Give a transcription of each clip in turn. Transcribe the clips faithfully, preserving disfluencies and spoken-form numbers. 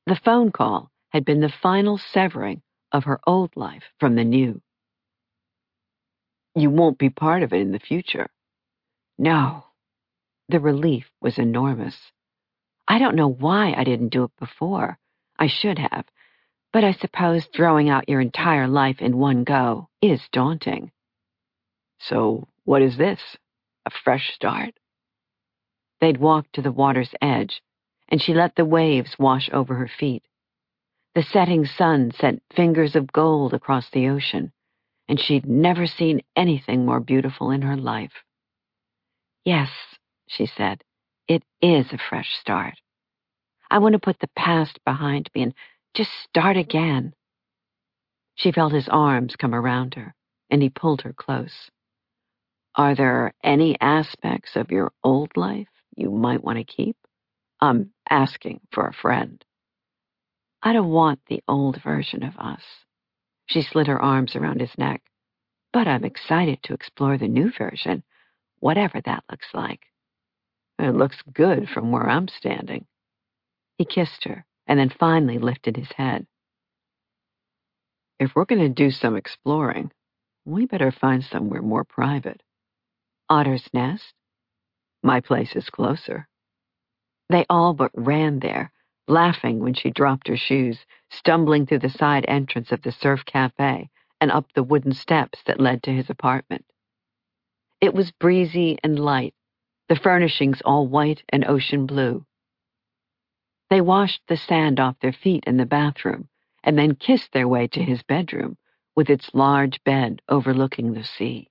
The phone call had been the final severing of her old life from the new. You won't be part of it in the future. No. The relief was enormous. I don't know why I didn't do it before. I should have. But I suppose throwing out your entire life in one go is daunting. So what is this? A fresh start? They'd walked to the water's edge, and she let the waves wash over her feet. The setting sun sent fingers of gold across the ocean, and she'd never seen anything more beautiful in her life. Yes, she said, it is a fresh start. I want to put the past behind me and just start again. She felt his arms come around her, and he pulled her close. Are there any aspects of your old life you might want to keep? I'm asking for a friend. I don't want the old version of us. She slid her arms around his neck. But I'm excited to explore the new version, whatever that looks like. It looks good from where I'm standing. He kissed her, and then finally lifted his head. If we're going to do some exploring, we better find somewhere more private. Otter's Nest? My place is closer. They all but ran there, laughing when she dropped her shoes, stumbling through the side entrance of the surf cafe and up the wooden steps that led to his apartment. It was breezy and light, the furnishings all white and ocean blue. They washed the sand off their feet in the bathroom and then kissed their way to his bedroom, with its large bed overlooking the sea.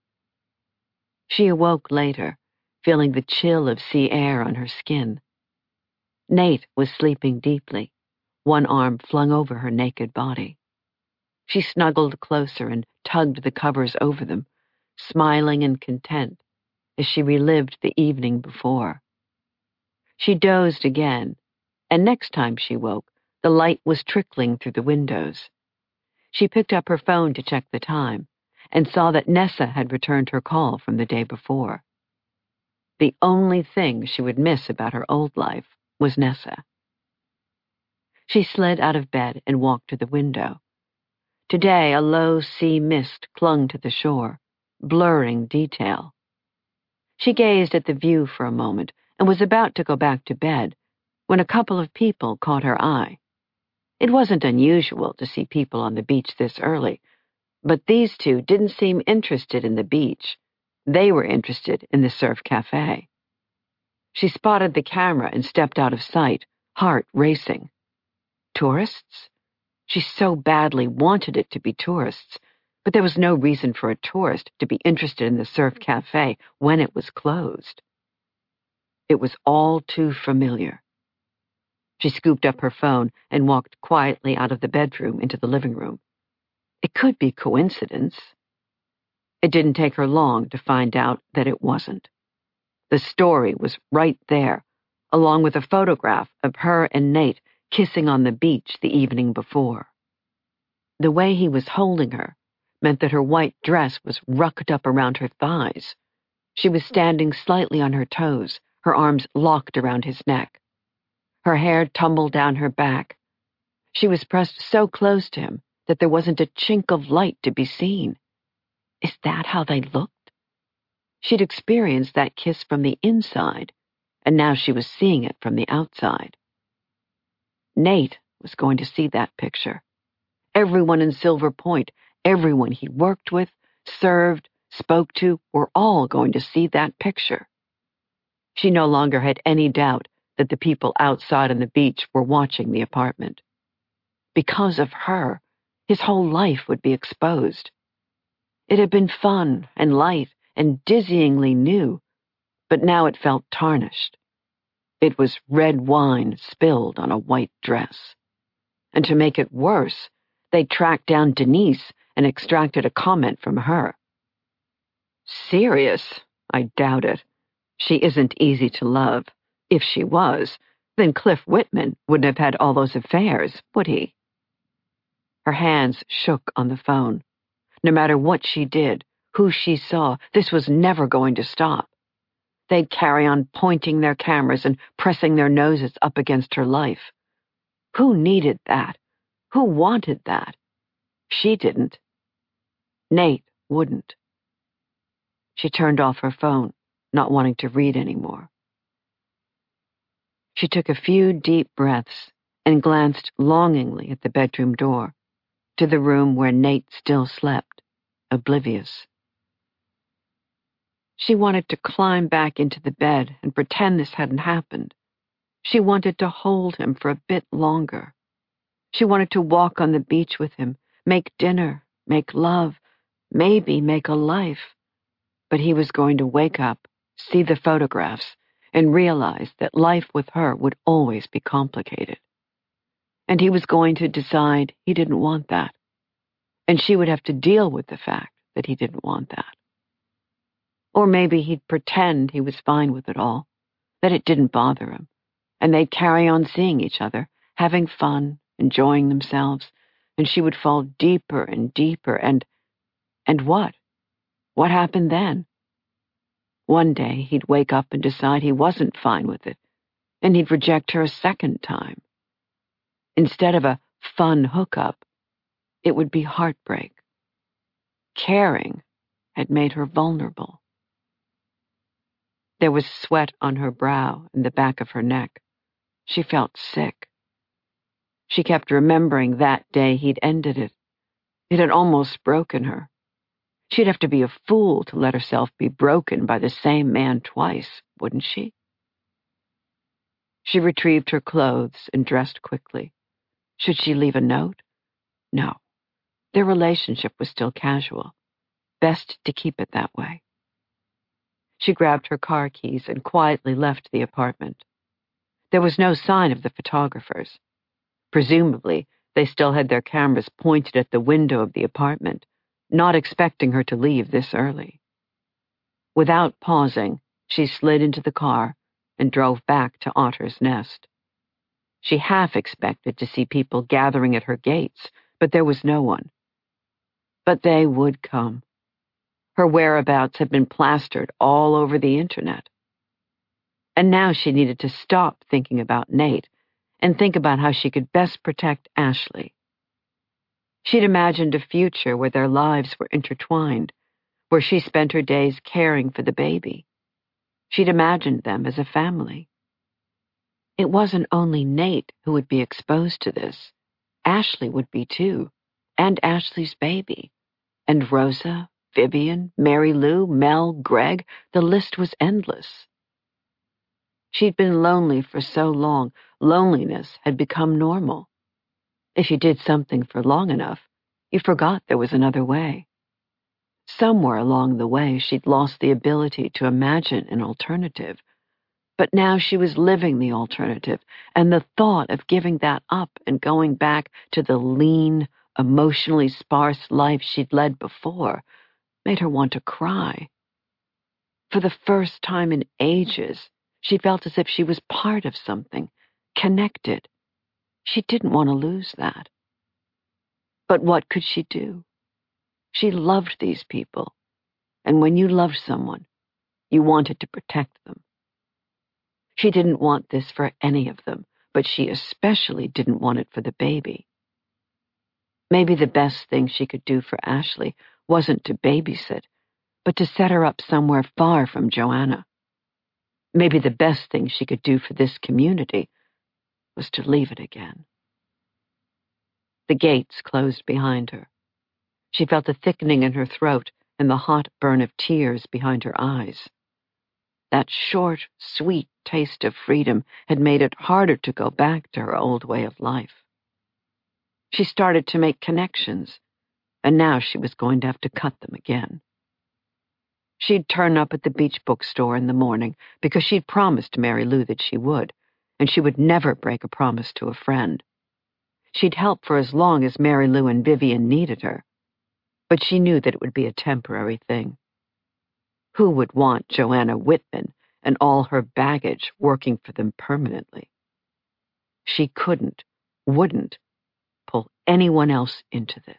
She awoke later, feeling the chill of sea air on her skin. Nate was sleeping deeply, one arm flung over her naked body. She snuggled closer and tugged the covers over them, smiling and content as she relived the evening before. She dozed again, and next time she woke, the light was trickling through the windows. She picked up her phone to check the time and saw that Nessa had returned her call from the day before. The only thing she would miss about her old life was Nessa. She slid out of bed and walked to the window. Today, a low sea mist clung to the shore, blurring detail. She gazed at the view for a moment and was about to go back to bed when a couple of people caught her eye. It wasn't unusual to see people on the beach this early, but these two didn't seem interested in the beach. They were interested in the surf cafe. She spotted the camera and stepped out of sight, heart racing. Tourists? She so badly wanted it to be tourists, but there was no reason for a tourist to be interested in the surf cafe when it was closed. It was all too familiar. She scooped up her phone and walked quietly out of the bedroom into the living room. It could be coincidence. It didn't take her long to find out that it wasn't. The story was right there, along with a photograph of her and Nate kissing on the beach the evening before. The way he was holding her meant that her white dress was rucked up around her thighs. She was standing slightly on her toes, her arms locked around his neck. Her hair tumbled down her back. She was pressed so close to him that there wasn't a chink of light to be seen. Is that how they looked? She'd experienced that kiss from the inside, and now she was seeing it from the outside. Nate was going to see that picture. Everyone in Silver Point, everyone he worked with, served, spoke to, were all going to see that picture. She no longer had any doubt that the people outside on the beach were watching the apartment. Because of her, his whole life would be exposed. It had been fun and light and dizzyingly new, but now it felt tarnished. It was red wine spilled on a white dress. And to make it worse, they tracked down Denise and extracted a comment from her. Serious? I doubt it. She isn't easy to love. If she was, then Cliff Whitman wouldn't have had all those affairs, would he? Her hands shook on the phone. No matter what she did, who she saw, this was never going to stop. They'd carry on pointing their cameras and pressing their noses up against her life. Who needed that? Who wanted that? She didn't. Nate wouldn't. She turned off her phone, not wanting to read anymore. She took a few deep breaths and glanced longingly at the bedroom door, to the room where Nate still slept, oblivious. She wanted to climb back into the bed and pretend this hadn't happened. She wanted to hold him for a bit longer. She wanted to walk on the beach with him, make dinner, make love, maybe make a life. But he was going to wake up, see the photographs, and realize that life with her would always be complicated. And he was going to decide he didn't want that. And she would have to deal with the fact that he didn't want that. Or maybe he'd pretend he was fine with it all, that it didn't bother him, and they'd carry on seeing each other, having fun, enjoying themselves, and she would fall deeper and deeper, and... and what? What happened then? One day he'd wake up and decide he wasn't fine with it, and he'd reject her a second time. Instead of a fun hookup, it would be heartbreak. Caring had made her vulnerable. There was sweat on her brow and the back of her neck. She felt sick. She kept remembering that day he'd ended it. It had almost broken her. She'd have to be a fool to let herself be broken by the same man twice, wouldn't she? She retrieved her clothes and dressed quickly. Should she leave a note? No. Their relationship was still casual. Best to keep it that way. She grabbed her car keys and quietly left the apartment. There was no sign of the photographers. Presumably, they still had their cameras pointed at the window of the apartment, not expecting her to leave this early. Without pausing, she slid into the car and drove back to Otter's Nest. She half expected to see people gathering at her gates, but there was no one. But they would come. Her whereabouts had been plastered all over the internet. And now she needed to stop thinking about Nate and think about how she could best protect Ashley. She'd imagined a future where their lives were intertwined, where she spent her days caring for the baby. She'd imagined them as a family. It wasn't only Nate who would be exposed to this. Ashley would be too, and Ashley's baby. And Rosa, Vivian, Mary Lou, Mel, Greg, the list was endless. She'd been lonely for so long, loneliness had become normal. If you did something for long enough, you forgot there was another way. Somewhere along the way, she'd lost the ability to imagine an alternative. But now she was living the alternative, and the thought of giving that up and going back to the lean, emotionally sparse life she'd led before made her want to cry. For the first time in ages, she felt as if she was part of something, connected. She didn't want to lose that. But what could she do? She loved these people, and when you loved someone, you wanted to protect them. She didn't want this for any of them, but she especially didn't want it for the baby. Maybe the best thing she could do for Ashley wasn't to babysit, but to set her up somewhere far from Joanna. Maybe the best thing she could do for this community was to leave it again. The gates closed behind her. She felt a thickening in her throat and the hot burn of tears behind her eyes. That short, sweet taste of freedom had made it harder to go back to her old way of life. She started to make connections, and now she was going to have to cut them again. She'd turn up at the beach bookstore in the morning because she'd promised Mary Lou that she would, and she would never break a promise to a friend. She'd help for as long as Mary Lou and Vivian needed her, but she knew that it would be a temporary thing. Who would want Joanna Whitman and all her baggage working for them permanently? She couldn't, wouldn't, pull anyone else into this.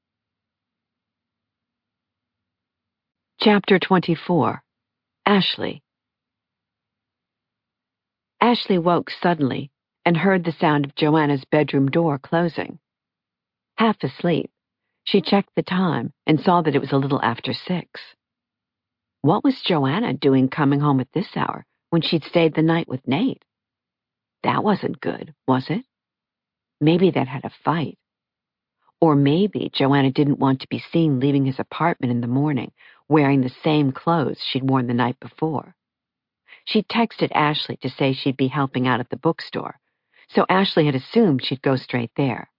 Chapter twenty-four. Ashley. Ashley woke suddenly and heard the sound of Joanna's bedroom door closing. Half asleep, she checked the time and saw that it was a little after six. What was Joanna doing coming home at this hour when she'd stayed the night with Nate? That wasn't good, was it? Maybe they'd had a fight. Or maybe Joanna didn't want to be seen leaving his apartment in the morning, wearing the same clothes she'd worn the night before. She texted Ashley to say she'd be helping out at the bookstore, so Ashley had assumed she'd go straight there.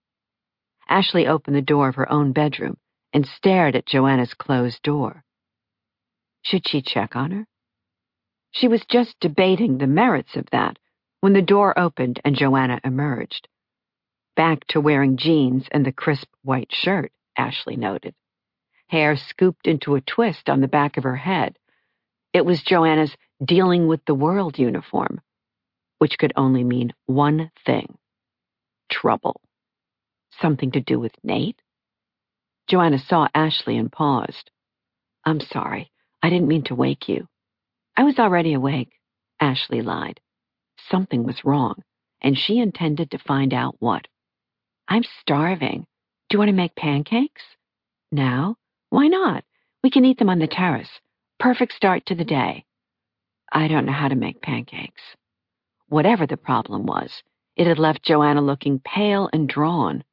Ashley opened the door of her own bedroom and stared at Joanna's closed door. Should she check on her? She was just debating the merits of that when the door opened and Joanna emerged. Back to wearing jeans and the crisp white shirt, Ashley noted. Hair scooped into a twist on the back of her head. It was Joanna's dealing with the world uniform, which could only mean one thing: trouble. Something to do with Nate? Joanna saw Ashley and paused. I'm sorry, I didn't mean to wake you. I was already awake, Ashley lied. Something was wrong, and she intended to find out what. I'm starving. Do you want to make pancakes? Now? Why not? We can eat them on the terrace. Perfect start to the day. I don't know how to make pancakes. Whatever the problem was, it had left Joanna looking pale and drawn.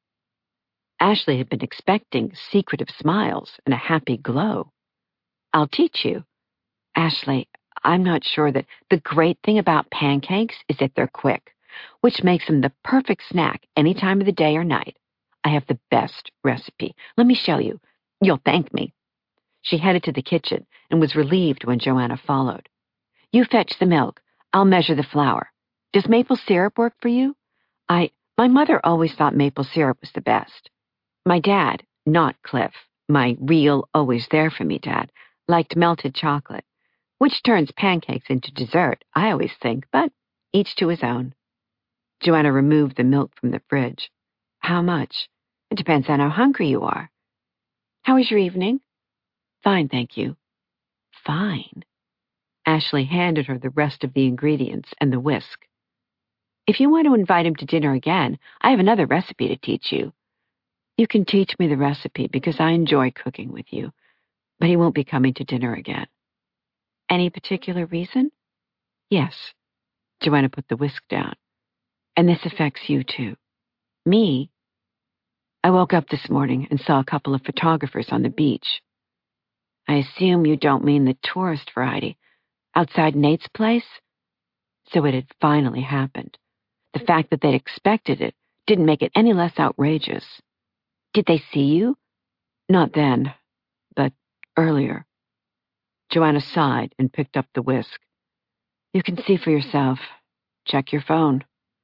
Ashley had been expecting secretive smiles and a happy glow. I'll teach you. Ashley, I'm not sure that the great thing about pancakes is that they're quick, which makes them the perfect snack any time of the day or night. I have the best recipe. Let me show you. You'll thank me. She headed to the kitchen and was relieved when Joanna followed. You fetch the milk. I'll measure the flour. Does maple syrup work for you? I, my mother always thought maple syrup was the best. My dad, not Cliff, my real always there for me dad, liked melted chocolate, which turns pancakes into dessert, I always think, but each to his own. Joanna removed the milk from the fridge. How much? It depends on how hungry you are. How was your evening? Fine, thank you. Fine. Ashley handed her the rest of the ingredients and the whisk. If you want to invite him to dinner again, I have another recipe to teach you. You can teach me the recipe because I enjoy cooking with you, but he won't be coming to dinner again. Any particular reason? Yes. Joanna put the whisk down. And this affects you too. Me? I woke up this morning and saw a couple of photographers on the beach. I assume you don't mean the tourist variety, outside Nate's place? So it had finally happened. The fact that they'd expected it didn't make it any less outrageous. Did they see you? Not then, but earlier. Joanna sighed and picked up the whisk. You can see for yourself. Check your phone.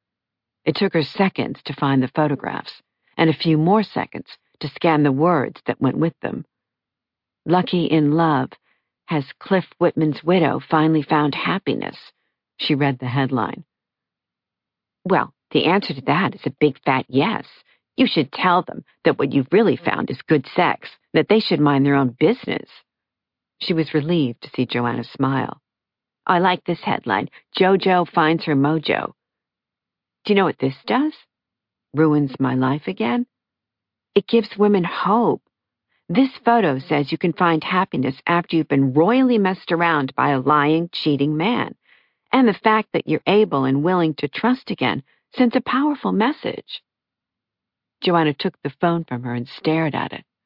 It took her seconds to find the photographs, and a few more seconds to scan the words that went with them. Lucky in love, has Cliff Whitman's widow finally found happiness? She read the headline. Well, the answer to that is a big fat yes. You should tell them that what you've really found is good sex, that they should mind their own business. She was relieved to see Joanna smile. I like this headline, JoJo finds her mojo. Do you know what this does? Ruins my life again? It gives women hope. This photo says you can find happiness after you've been royally messed around by a lying, cheating man. And the fact that you're able and willing to trust again sends a powerful message. Joanna took the phone from her and stared at it.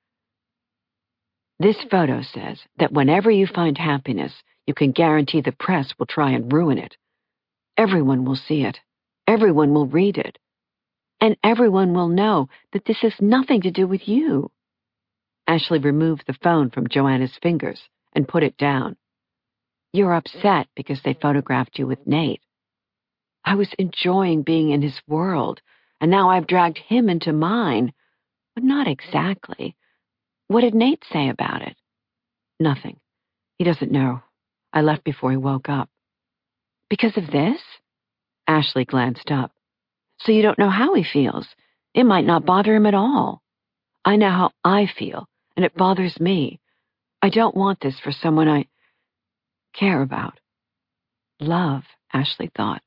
This photo says that whenever you find happiness, you can guarantee the press will try and ruin it. Everyone will see it. Everyone will read it. And everyone will know that this has nothing to do with you. Ashley removed the phone from Joanna's fingers and put it down. You're upset because they photographed you with Nate. I was enjoying being in his world, and now I've dragged him into mine. But not exactly. What did Nate say about it? Nothing. He doesn't know. I left before he woke up. Because of this? Ashley glanced up. So you don't know how he feels. It might not bother him at all. I know how I feel, and it bothers me. I don't want this for someone I care about. Love, Ashley thought.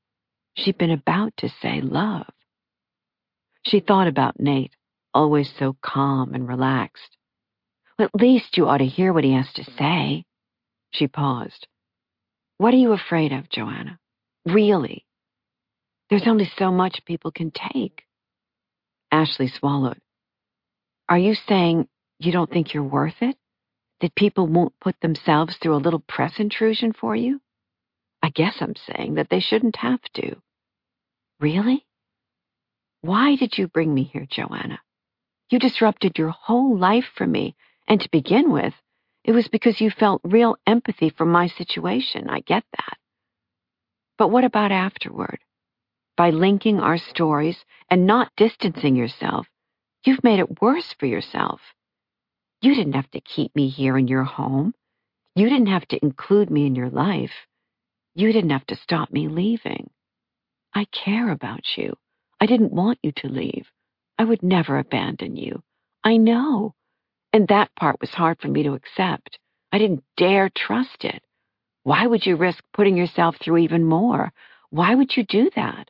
She'd been about to say love. She thought about Nate, always so calm and relaxed. Well, at least you ought to hear what he has to say. She paused. What are you afraid of, Joanna? Really? There's only so much people can take. Ashley swallowed. Are you saying you don't think you're worth it? That people won't put themselves through a little press intrusion for you? I guess I'm saying that they shouldn't have to. Really? Why did you bring me here, Joanna? You disrupted your whole life for me, and to begin with, it was because you felt real empathy for my situation. I get that. But what about afterward? By linking our stories and not distancing yourself, you've made it worse for yourself. You didn't have to keep me here in your home. You didn't have to include me in your life. You didn't have to stop me leaving. I care about you. I didn't want you to leave. I would never abandon you. I know. And that part was hard for me to accept. I didn't dare trust it. Why would you risk putting yourself through even more? Why would you do that?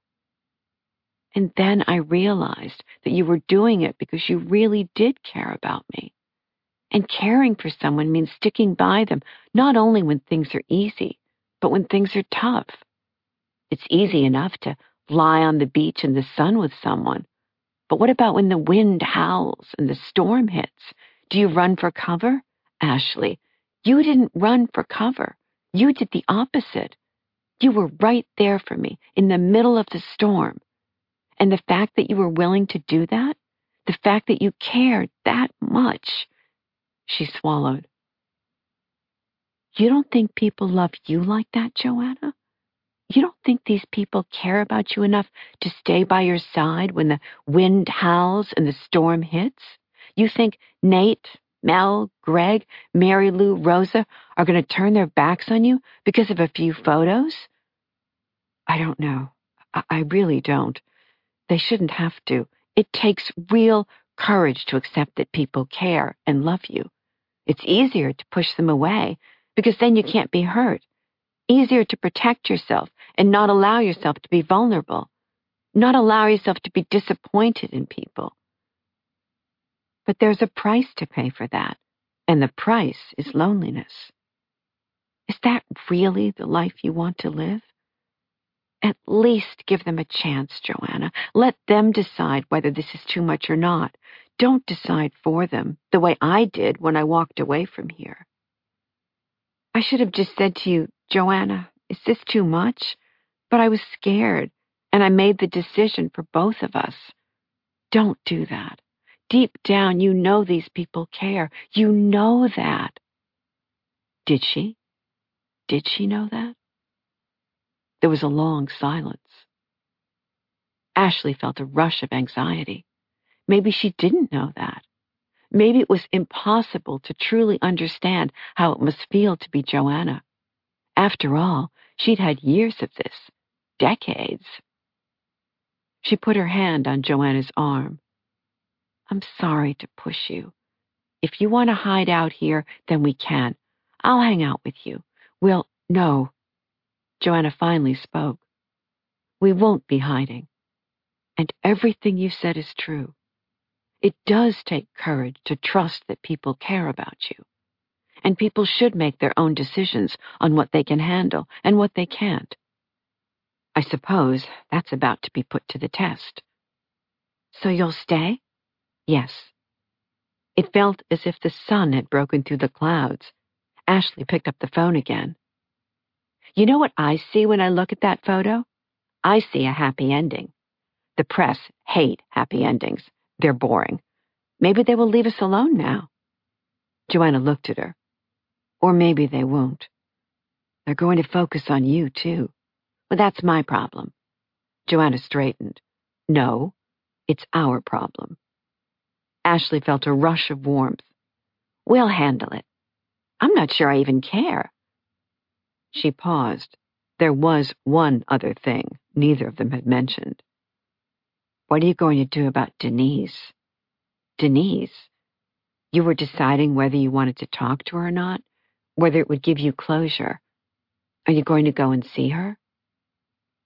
And then I realized that you were doing it because you really did care about me. And caring for someone means sticking by them, not only when things are easy, but when things are tough. It's easy enough to lie on the beach in the sun with someone. But what about when the wind howls and the storm hits? Do you run for cover? Ashley, you didn't run for cover. You did the opposite. You were right there for me in the middle of the storm. And the fact that you were willing to do that, the fact that you cared that much, she swallowed. You don't think people love you like that, Joanna? You don't think these people care about you enough to stay by your side when the wind howls and the storm hits? You think Nate, Mel, Greg, Mary Lou, Rosa are going to turn their backs on you because of a few photos? I don't know. I, I really don't. They shouldn't have to. It takes real courage to accept that people care and love you. It's easier to push them away because then you can't be hurt. Easier to protect yourself and not allow yourself to be vulnerable. Not allow yourself to be disappointed in people. But there's a price to pay for that, and the price is loneliness. Is that really the life you want to live? At least give them a chance, Joanna. Let them decide whether this is too much or not. Don't decide for them, the way I did when I walked away from here. I should have just said to you, Joanna, is this too much? But I was scared, and I made the decision for both of us. Don't do that. Deep down, you know these people care. You know that. Did she? Did she know that? There was a long silence. Ashley felt a rush of anxiety. Maybe she didn't know that. Maybe it was impossible to truly understand how it must feel to be Joanna. After all, she'd had years of this, decades. She put her hand on Joanna's arm. I'm sorry to push you. If you want to hide out here, then we can. I'll hang out with you. We'll, no. Joanna finally spoke. We won't be hiding. And everything you said is true. It does take courage to trust that people care about you. And people should make their own decisions on what they can handle and what they can't. I suppose that's about to be put to the test. So you'll stay? Yes. It felt as if the sun had broken through the clouds. Ashley picked up the phone again. You know what I see when I look at that photo? I see a happy ending. The press hate happy endings. They're boring. Maybe they will leave us alone now. Joanna looked at her. Or maybe they won't. They're going to focus on you, too. Well, that's my problem. Joanna straightened. No, it's our problem. Ashley felt a rush of warmth. We'll handle it. I'm not sure I even care. She paused. There was one other thing neither of them had mentioned. What are you going to do about Denise? Denise? You were deciding whether you wanted to talk to her or not, whether it would give you closure. Are you going to go and see her?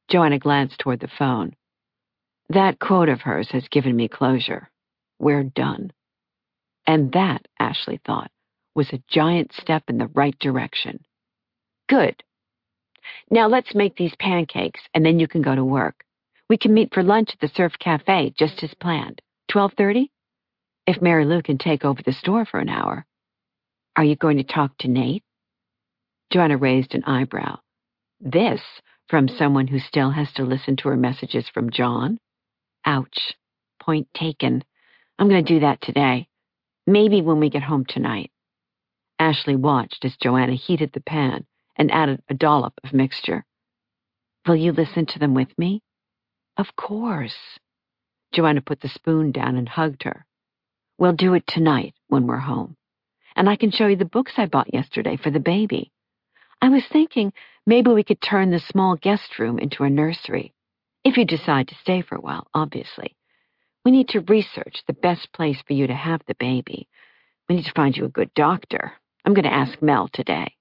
Joanna glanced toward the phone. That quote of hers has given me closure. We're done. And that, Ashley thought, was a giant step in the right direction. Good. Now let's make these pancakes, and then you can go to work. We can meet for lunch at the Surf Cafe, just as planned. twelve thirty? If Mary Lou can take over the store for an hour. Are you going to talk to Nate? Joanna raised an eyebrow. This from someone who still has to listen to her messages from John? Ouch. Point taken. I'm going to do that today. Maybe when we get home tonight. Ashley watched as Joanna heated the pan and added a dollop of mixture. Will you listen to them with me? Of course. Joanna put the spoon down and hugged her. We'll do it tonight when we're home. And I can show you the books I bought yesterday for the baby. I was thinking maybe we could turn the small guest room into a nursery. If you decide to stay for a while, obviously. We need to research the best place for you to have the baby. We need to find you a good doctor. I'm going to ask Mel today.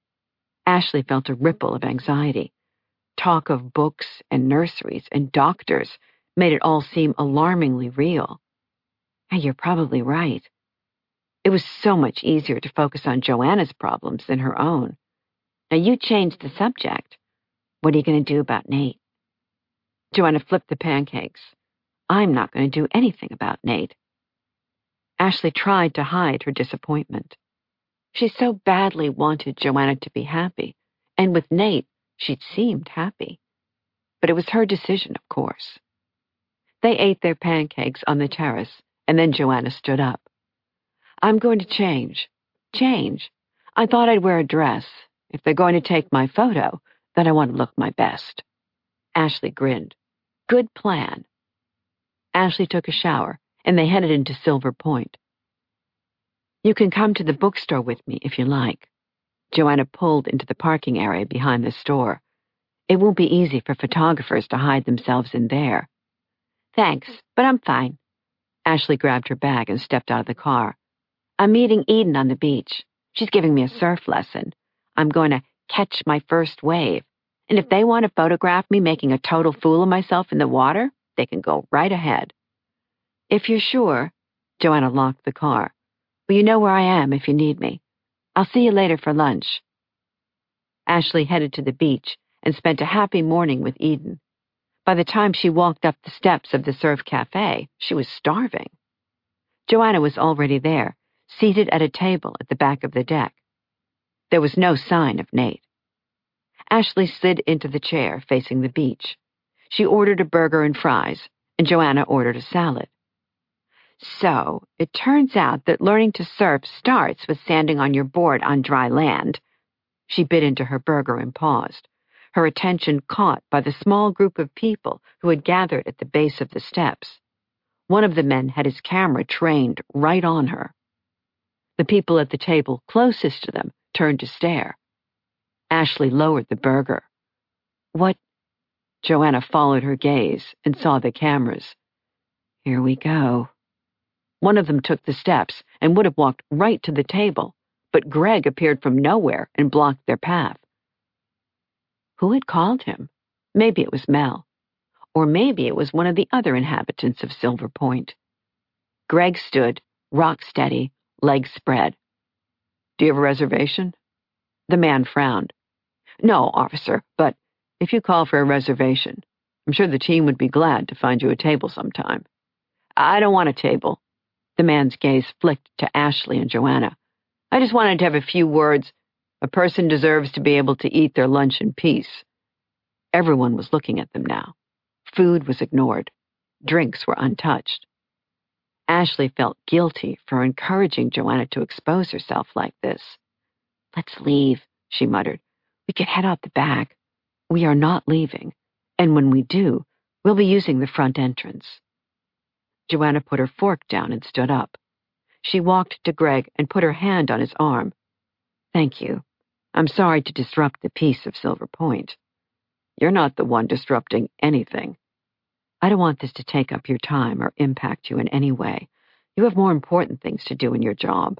Ashley felt a ripple of anxiety. Talk of books and nurseries and doctors made it all seem alarmingly real. And you're probably right. It was so much easier to focus on Joanna's problems than her own. Now you changed the subject. What are you going to do about Nate? Joanna flipped the pancakes. I'm not going to do anything about Nate. Ashley tried to hide her disappointment. She so badly wanted Joanna to be happy, and with Nate, she'd seemed happy. But it was her decision, of course. They ate their pancakes on the terrace, and then Joanna stood up. I'm going to change. Change? I thought I'd wear a dress. If they're going to take my photo, then I want to look my best. Ashley grinned. Good plan. Ashley took a shower, and they headed into Silver Point. You can come to the bookstore with me if you like. Joanna pulled into the parking area behind the store. It won't be easy for photographers to hide themselves in there. Thanks, but I'm fine. Ashley grabbed her bag and stepped out of the car. I'm meeting Eden on the beach. She's giving me a surf lesson. I'm going to catch my first wave. And if they want to photograph me making a total fool of myself in the water, they can go right ahead. If you're sure, Joanna locked the car. Well, you know where I am if you need me. I'll see you later for lunch. Ashley headed to the beach and spent a happy morning with Eden. By the time she walked up the steps of the Surf Cafe, she was starving. Joanna was already there, seated at a table at the back of the deck. There was no sign of Nate. Ashley slid into the chair facing the beach. She ordered a burger and fries, and Joanna ordered a salad. So, it turns out that learning to surf starts with standing on your board on dry land. She bit into her burger and paused, her attention caught by the small group of people who had gathered at the base of the steps. One of the men had his camera trained right on her. The people at the table closest to them turned to stare. Ashley lowered the burger. What? Joanna followed her gaze and saw the cameras. Here we go. One of them took the steps and would have walked right to the table, but Greg appeared from nowhere and blocked their path. Who had called him? Maybe it was Mel. Or maybe it was one of the other inhabitants of Silver Point. Greg stood, rock steady, legs spread. Do you have a reservation? The man frowned. No, officer, but if you call for a reservation, I'm sure the team would be glad to find you a table sometime. I don't want a table. The man's gaze flicked to Ashley and Joanna. I just wanted to have a few words. A person deserves to be able to eat their lunch in peace. Everyone was looking at them now. Food was ignored. Drinks were untouched. Ashley felt guilty for encouraging Joanna to expose herself like this. Let's leave, she muttered. We could head out the back. We are not leaving, and when we do, we'll be using the front entrance. Joanna put her fork down and stood up. She walked to Greg and put her hand on his arm. Thank you. I'm sorry to disrupt the peace of Silver Point. You're not the one disrupting anything. I don't want this to take up your time or impact you in any way. You have more important things to do in your job.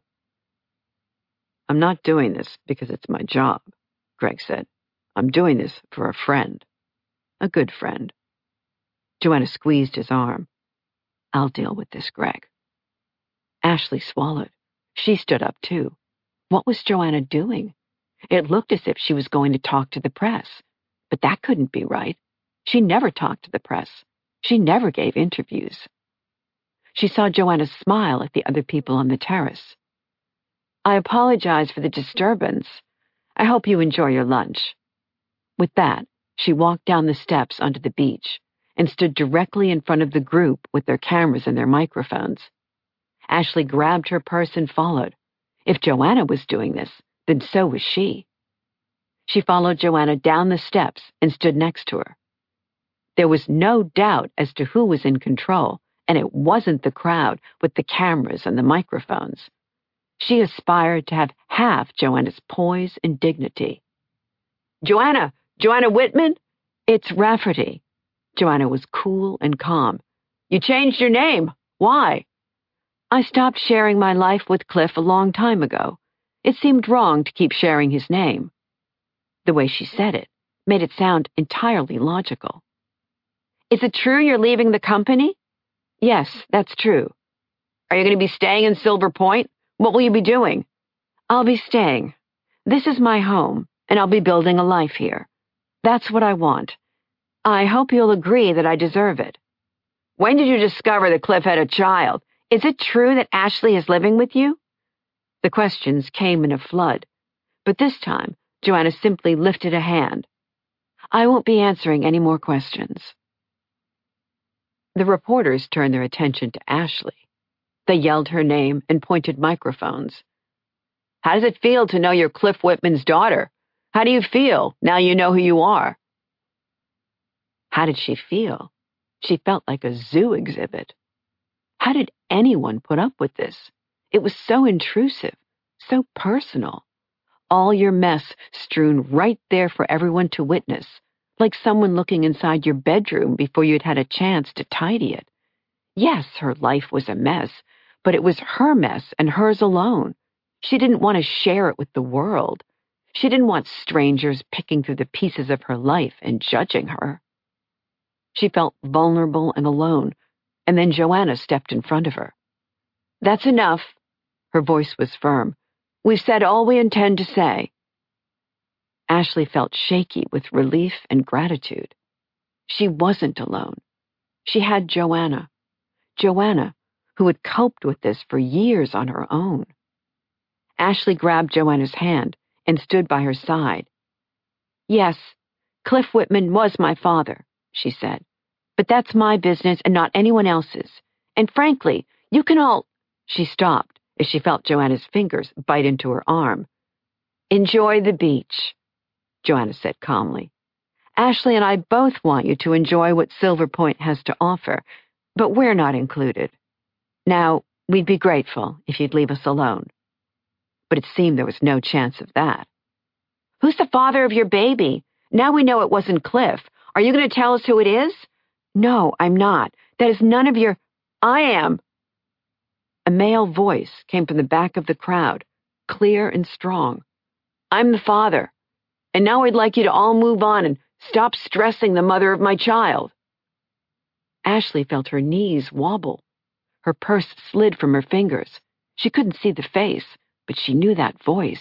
I'm not doing this because it's my job, Greg said. I'm doing this for a friend. A good friend. Joanna squeezed his arm. I'll deal with this, Greg. Ashley swallowed. She stood up, too. What was Joanna doing? It looked as if she was going to talk to the press. But that couldn't be right. She never talked to the press. She never gave interviews. She saw Joanna smile at the other people on the terrace. I apologize for the disturbance. I hope you enjoy your lunch. With that, she walked down the steps onto the beach and stood directly in front of the group with their cameras and their microphones. Ashley grabbed her purse and followed. If Joanna was doing this, then so was she. She followed Joanna down the steps and stood next to her. There was no doubt as to who was in control, and it wasn't the crowd with the cameras and the microphones. She aspired to have half Joanna's poise and dignity. Joanna! Joanna Whitman? It's Rafferty. Joanna was cool and calm. You changed your name. Why? I stopped sharing my life with Cliff a long time ago. It seemed wrong to keep sharing his name. The way she said it made it sound entirely logical. Is it true you're leaving the company? Yes, that's true. Are you going to be staying in Silver Point? What will you be doing? I'll be staying. This is my home, and I'll be building a life here. That's what I want. I hope you'll agree that I deserve it. When did you discover that Cliff had a child? Is it true that Ashley is living with you? The questions came in a flood, but this time Joanna simply lifted a hand. I won't be answering any more questions. The reporters turned their attention to Ashley. They yelled her name and pointed microphones. How does it feel to know you're Cliff Whitman's daughter? How do you feel now you know who you are? How did she feel? She felt like a zoo exhibit. How did anyone put up with this? It was so intrusive, so personal. All your mess strewn right there for everyone to witness, like someone looking inside your bedroom before you'd had a chance to tidy it. Yes, her life was a mess, but it was her mess and hers alone. She didn't want to share it with the world. She didn't want strangers picking through the pieces of her life and judging her. She felt vulnerable and alone, and then Joanna stepped in front of her. That's enough. Her voice was firm. We've said all we intend to say. Ashley felt shaky with relief and gratitude. She wasn't alone. She had Joanna. Joanna, who had coped with this for years on her own. Ashley grabbed Joanna's hand and stood by her side. Yes, Cliff Whitman was my father, she said. But that's my business and not anyone else's. And frankly, you can all... She stopped as she felt Joanna's fingers bite into her arm. Enjoy the beach, Joanna said calmly. Ashley and I both want you to enjoy what Silver Point has to offer, but we're not included. Now, we'd be grateful if you'd leave us alone. But it seemed there was no chance of that. Who's the father of your baby? Now we know it wasn't Cliff. Are you going to tell us who it is? No, I'm not. That is none of your... I am. A male voice came from the back of the crowd, clear and strong. I'm the father, and now I'd like you to all move on and stop stressing the mother of my child. Ashley felt her knees wobble. Her purse slid from her fingers. She couldn't see the face, but she knew that voice.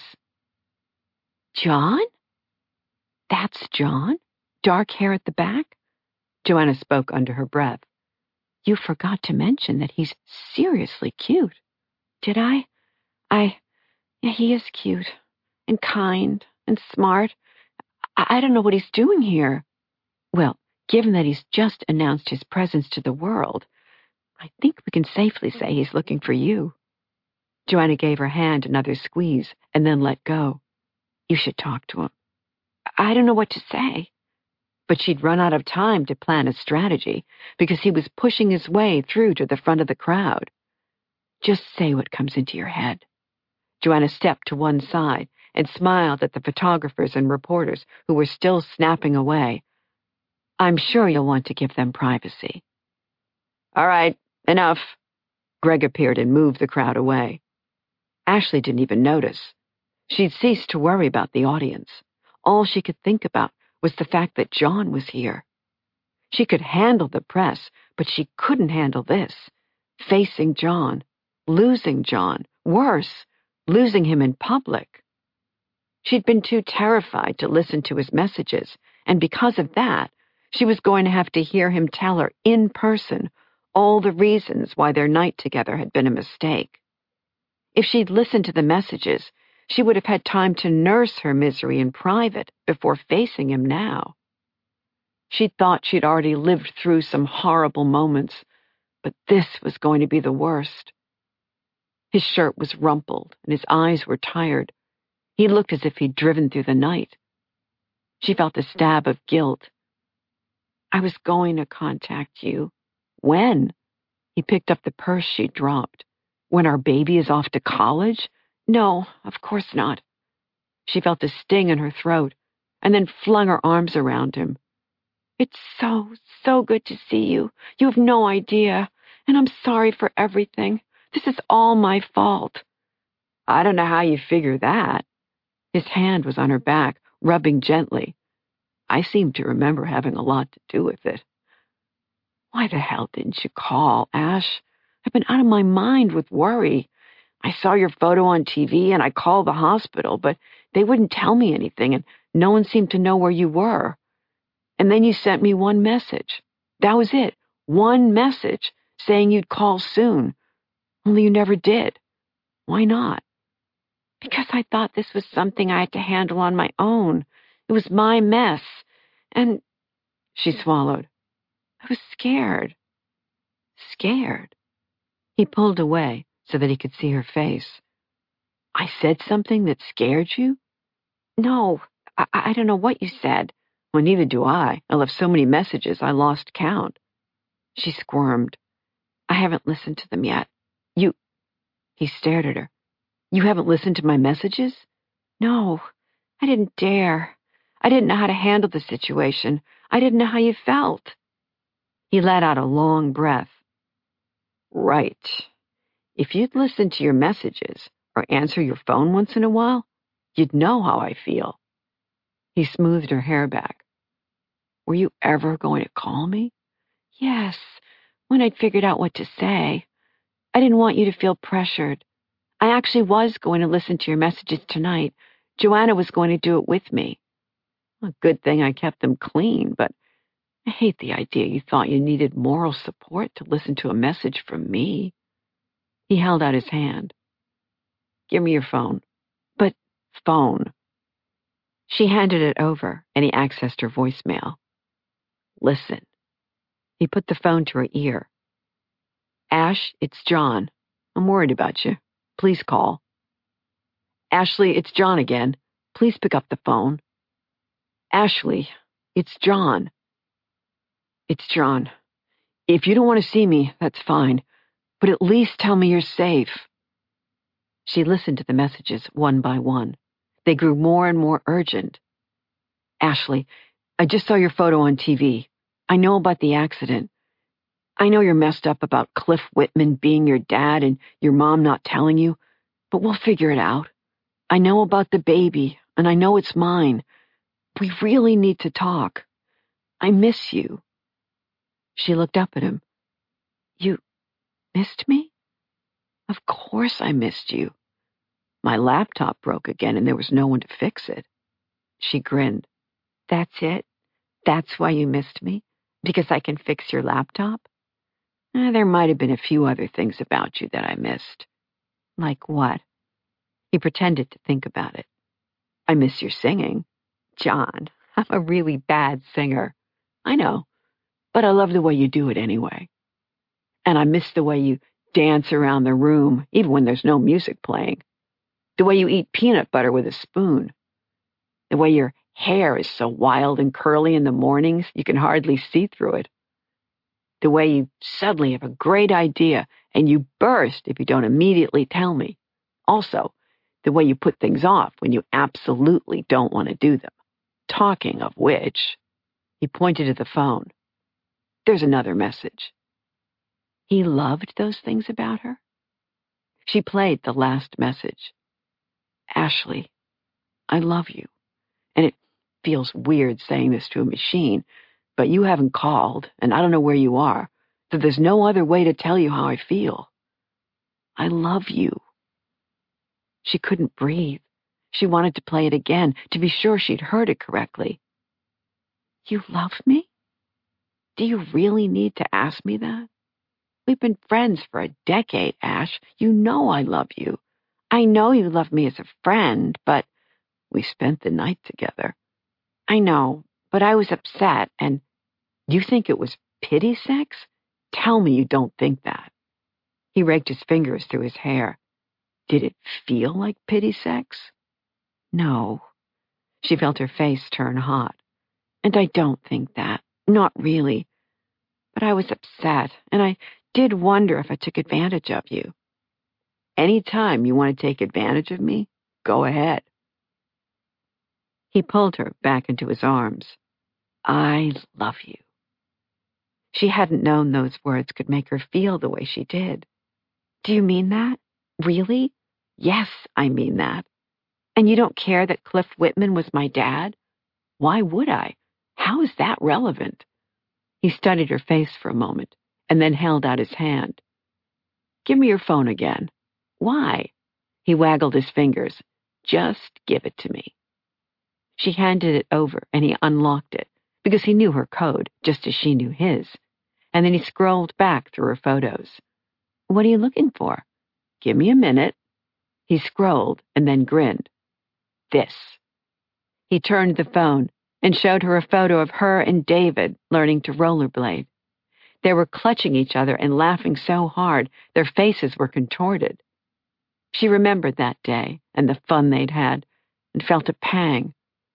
John? That's John? Dark hair at the back? Joanna spoke under her breath. You forgot to mention that he's seriously cute. Did I? I... Yeah, he is cute and kind and smart. I, I don't know what he's doing here. Well, given that he's just announced his presence to the world, I think we can safely say he's looking for you. Joanna gave her hand another squeeze and then let go. You should talk to him. I don't know what to say. But she'd run out of time to plan a strategy because he was pushing his way through to the front of the crowd. Just say what comes into your head. Joanna stepped to one side and smiled at the photographers and reporters who were still snapping away. I'm sure you'll want to give them privacy. All right, enough. Greg appeared and moved the crowd away. Ashley didn't even notice. She'd ceased to worry about the audience. All she could think about was the fact that John was here. She could handle the press, but she couldn't handle this. Facing John, losing John, worse, losing him in public. She'd been too terrified to listen to his messages, and because of that, she was going to have to hear him tell her in person all the reasons why their night together had been a mistake. If she'd listened to the messages, she would have had time to nurse her misery in private before facing him now. She'd thought she'd already lived through some horrible moments, but this was going to be the worst. His shirt was rumpled, and his eyes were tired. He looked as if he'd driven through the night. She felt a stab of guilt. I was going to contact you. When? He picked up the purse she'd dropped. When our baby is off to college? No, of course not. She felt a sting in her throat, and then flung her arms around him. It's so, so good to see you. You have no idea, and I'm sorry for everything. This is all my fault. I don't know how you figure that. His hand was on her back, rubbing gently. I seem to remember having a lot to do with it. Why the hell didn't you call, Ash? I've been out of my mind with worry. I saw your photo on T V and I called the hospital, but they wouldn't tell me anything and no one seemed to know where you were. And then you sent me one message. That was it. One message saying you'd call soon. Only you never did. Why not? Because I thought this was something I had to handle on my own. It was my mess. And she swallowed. I was scared. Scared? He pulled away so that he could see her face. I said something that scared you? No, I, I don't know what you said. Well, neither do I. I left so many messages I lost count. She squirmed. I haven't listened to them yet. You... He stared at her. You haven't listened to my messages? No, I didn't dare. I didn't know how to handle the situation. I didn't know how you felt. He let out a long breath. Right. If you'd listen to your messages or answer your phone once in a while, you'd know how I feel. He smoothed her hair back. Were you ever going to call me? Yes, when I'd figured out what to say. I didn't want you to feel pressured. I actually was going to listen to your messages tonight. Joanna was going to do it with me. A good thing I kept them clean, but I hate the idea you thought you needed moral support to listen to a message from me. He held out his hand. Give me your phone. But phone. She handed it over, and he accessed her voicemail. Listen. He put the phone to her ear. Ash, it's John. I'm worried about you. Please call. Ashley, it's John again. Please pick up the phone. Ashley, it's John. It's John. If you don't want to see me, that's fine. But at least tell me you're safe. She listened to the messages one by one. They grew more and more urgent. Ashley, I just saw your photo on T V. I know about the accident. I know you're messed up about Cliff Whitman being your dad and your mom not telling you, but we'll figure it out. I know about the baby, and I know it's mine. We really need to talk. I miss you. She looked up at him. You missed me? Of course I missed you. My laptop broke again and there was no one to fix it. She grinned. That's it? That's why you missed me? Because I can fix your laptop? Eh, there might have been a few other things about you that I missed. Like what? He pretended to think about it. I miss your singing. John, I'm a really bad singer. I know, but I love the way you do it anyway. And I miss the way you dance around the room, even when there's no music playing. The way you eat peanut butter with a spoon. The way your hair is so wild and curly in the mornings you can hardly see through it. The way you suddenly have a great idea and you burst if you don't immediately tell me. Also, the way you put things off when you absolutely don't want to do them. Talking of which, he pointed to the phone. There's another message. He loved those things about her? She played the last message. Ashley, I love you. And it feels weird saying this to a machine, but you haven't called, and I don't know where you are, so there's no other way to tell you how I feel. I love you." She couldn't breathe. She wanted to play it again, to be sure she'd heard it correctly. "You love me? Do you really need to ask me that? We've been friends for a decade, Ash. You know I love you. I know you love me as a friend, but we spent the night together. I know, but I was upset, and you think it was pity sex? Tell me you don't think that." He raked his fingers through his hair. "Did it feel like pity sex?" "No." She felt her face turn hot. "And I don't think that. Not really. But I was upset, and I did wonder if I took advantage of you." "Any time you want to take advantage of me, go ahead." He pulled her back into his arms. "I love you." She hadn't known those words could make her feel the way she did. "Do you mean that? Really?" "Yes, I mean that." "And you don't care that Cliff Whitman was my dad?" "Why would I? How is that relevant?" He studied her face for a moment, and then held out his hand. "Give me your phone again." "Why?" He waggled his fingers. "Just give it to me." She handed it over, and he unlocked it, because he knew her code, just as she knew his. And then he scrolled back through her photos. "What are you looking for?" "Give me a minute." He scrolled and then grinned. "This." He turned the phone and showed her a photo of her and David learning to rollerblade. They were clutching each other and laughing so hard their faces were contorted. She remembered that day and the fun they'd had and felt a pang.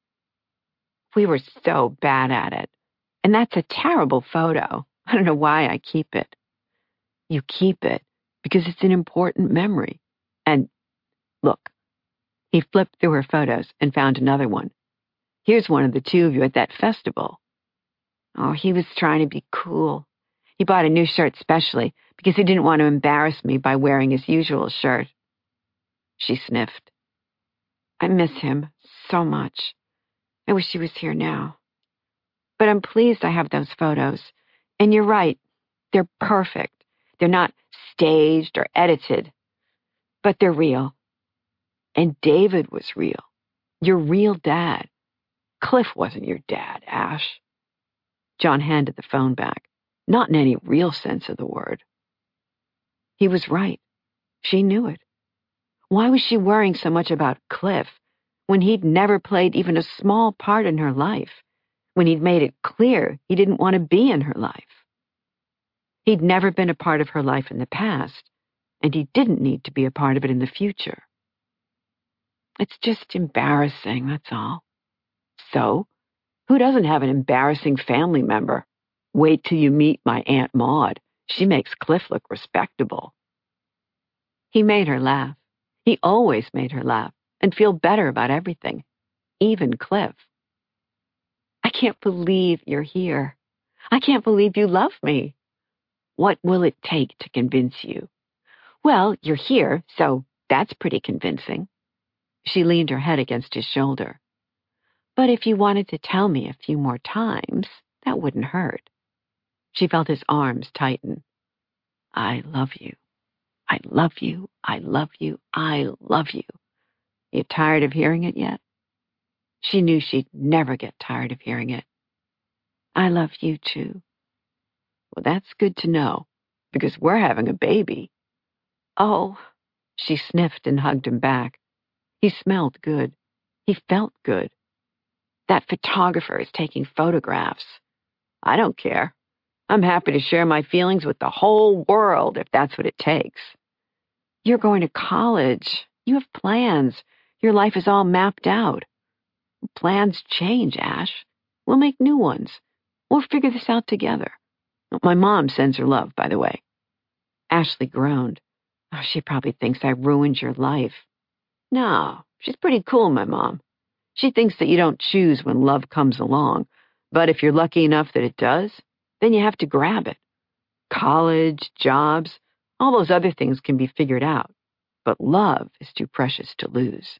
"We were so bad at it. And that's a terrible photo. I don't know why I keep it." "You keep it because it's an important memory. And look." He flipped through her photos and found another one. "Here's one of the two of you at that festival." Oh, he was trying to be cool. He bought a new shirt specially because he didn't want to embarrass me by wearing his usual shirt. She sniffed. "I miss him so much. I wish he was here now. But I'm pleased I have those photos. And you're right. They're perfect. They're not staged or edited. But they're real. And David was real. Your real dad. Cliff wasn't your dad, Ash." John handed the phone back. "Not in any real sense of the word." He was right. She knew it. Why was she worrying so much about Cliff when he'd never played even a small part in her life, when he'd made it clear he didn't want to be in her life? He'd never been a part of her life in the past, and he didn't need to be a part of it in the future. "It's just embarrassing, that's all." "So? Who doesn't have an embarrassing family member? Wait till you meet my Aunt Maud. She makes Cliff look respectable." He made her laugh. He always made her laugh and feel better about everything, even Cliff. "I can't believe you're here. I can't believe you love me." "What will it take to convince you?" "Well, you're here, so that's pretty convincing." She leaned her head against his shoulder. "But if you wanted to tell me a few more times, that wouldn't hurt." She felt his arms tighten. "I love you. I love you. I love you. I love you. You tired of hearing it yet?" She knew she'd never get tired of hearing it. "I love you, too." "Well, that's good to know, because we're having a baby." "Oh." She sniffed and hugged him back. He smelled good. He felt good. "That photographer is taking photographs." "I don't care. I'm happy to share my feelings with the whole world if that's what it takes." "You're going to college. You have plans. Your life is all mapped out." "Plans change, Ash. We'll make new ones. We'll figure this out together. My mom sends her love, by the way." Ashley groaned. "Oh, she probably thinks I ruined your life." "No, she's pretty cool, my mom. She thinks that you don't choose when love comes along, but if you're lucky enough that it does, then you have to grab it. College, jobs, all those other things can be figured out, but love is too precious to lose."